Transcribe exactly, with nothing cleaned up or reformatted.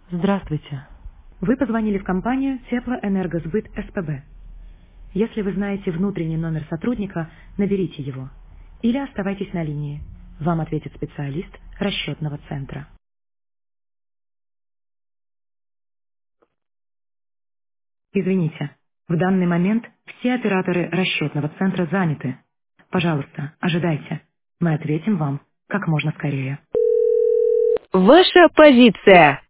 Здравствуйте. Вы позвонили в компанию Теплоэнергосбыт СПБ. Если вы знаете внутренний номер сотрудника, наберите его. Или оставайтесь на линии. Вам ответит специалист расчетного центра. Извините, в данный момент все операторы расчетного центра заняты. Пожалуйста, ожидайте. Мы ответим вам как можно скорее. Ваша позиция.